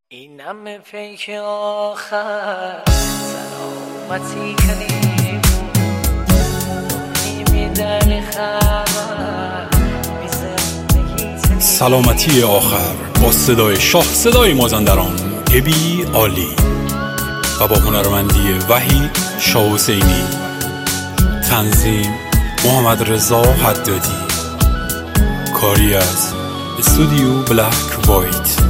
این همه پیک آخر سلامتی کنیم میدن خبر سلامتی آخر با صدای شاه صدای مازندران ابی عالی و با هنرمندی وحید شاه حسینی، تنظیم محمد رضا حدادی، کاری از استودیو بلک وایت.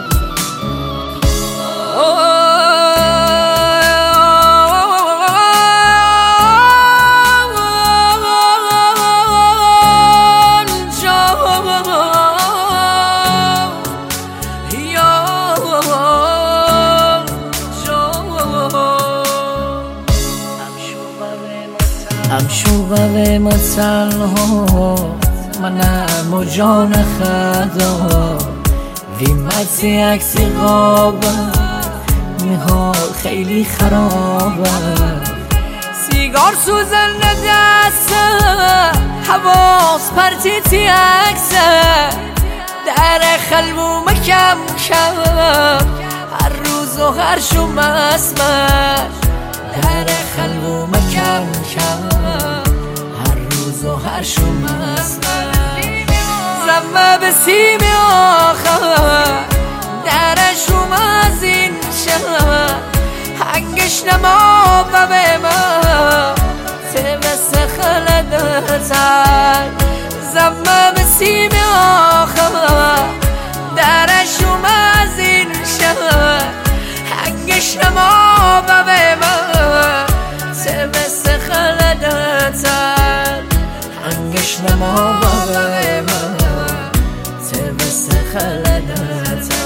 همشوبه مثلها منم و جان خدا ویمتی عکسی قابه میحال خیلی خرابه سیگار سوزن دسته حواس پرتیتی عکسه در خلبو مکم کم هر روز و هر شوم اسمش در خلبو مکم کم هر روز و هر شوم اسمش زمه به سیم آخر در شوم از این شهر هنگش نما و به ما تبس خلدتر زمه به سیم آخر در شوم از این شهر هنگش نما و به ما تبس خلدتر هنگش نما و به ما تبس خلدتر.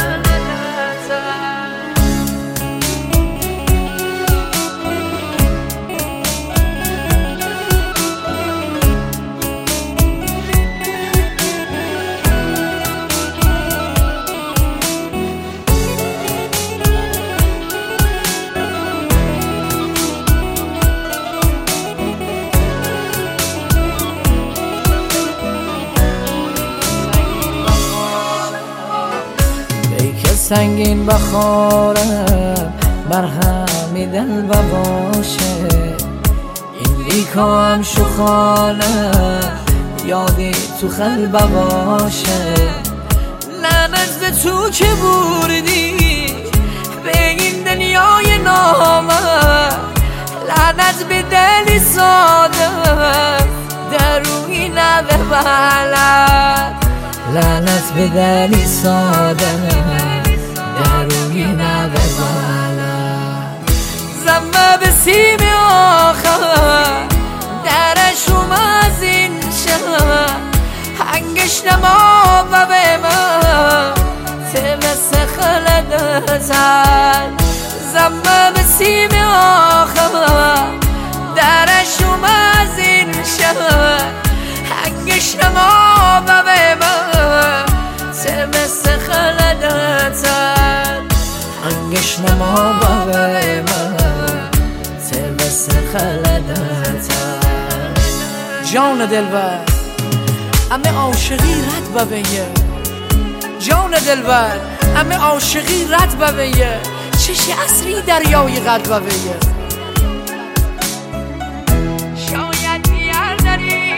سنگین بخارم مرهمی دل باشه این لیکا هم شخانه یادی تو خلب باشه لعنت به تو که بردی به این دنیای نامه لعنت به دلی ساده در روی نوه بلد لعنت به دلی ساده روی نوه بلد زمه به سیم آخر درشوم از این شهر هنگش نما و به ما تبس خلدتر زمه به سیم آخر درشوم از این شهر هنگش نما و به ما تبس خلدتر هنگش نما و به ما تبس خلدتر. جان دلبر همه عاشقی رد ببینه جان دلبر همه عاشقی رد ببینه چش اصری دریای قد ببینه شاید بیار داری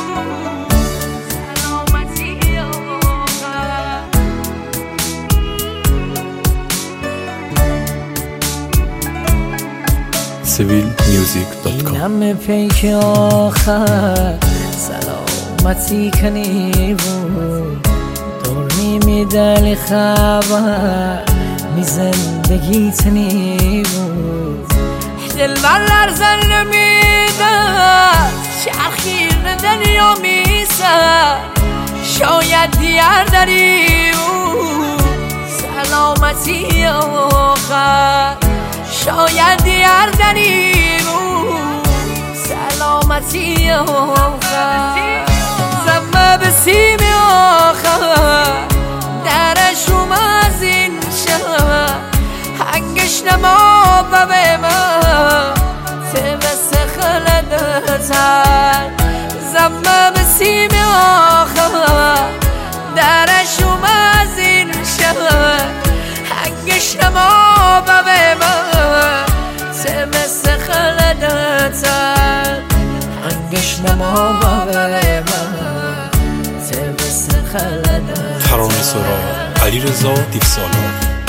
civilmusic.com. این همه پیک آخر سلامتی کنی بود دور میدلی خبر می زندگی تنی بود دلبر لرزن نمیده چرخیر دنیا میسه شاید دیار داری سلامتی آخر شاید دیار داریم سلامتی آخر زمه به سیم آخر درشوم از این شهر هنگش نما و به ما تبس خلدتر زمه به سیم آخر درشوم از این شهر نما بابه من سه مثل خلدتر هنگش نما بابه من سه مثل خلدتر. ترانه سرا علیرضا دیوسالار.